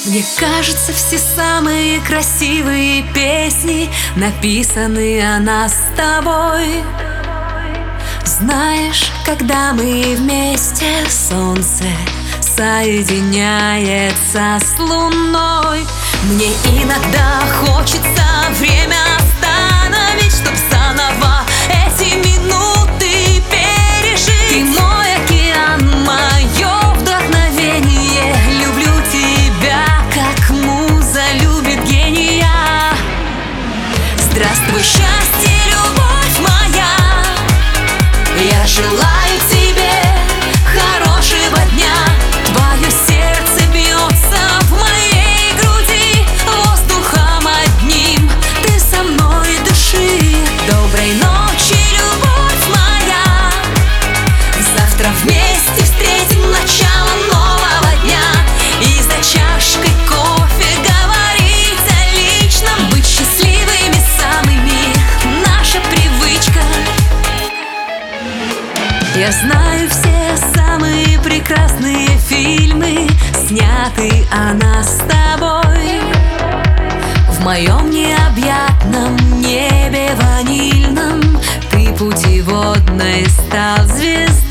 Мне кажется, все самые красивые песни написаны о нас с тобой. Знаешь, когда мы вместе, солнце соединяется с луной. Мне иногда хочется время остановить, чтоб заново эти минуты пережить. Ты мой океан, мое вдохновение. Люблю тебя, как муза любит гения. Здравствуй, счастье, любовь моя. Я желаю тебе хорошего дня. Твое сердце бьется в моей груди воздухом одним. Ты со мной дыши. Доброй ночи, любовь моя. Завтра вместе встретим начало нового дня. И за чашкой кофе говорить о личном. Быть счастливыми самыми наша привычка. Я знаю, все самые прекрасные фильмы сняты о нас с тобой. В моем необъятном небе ванильном ты путеводной стал звездой.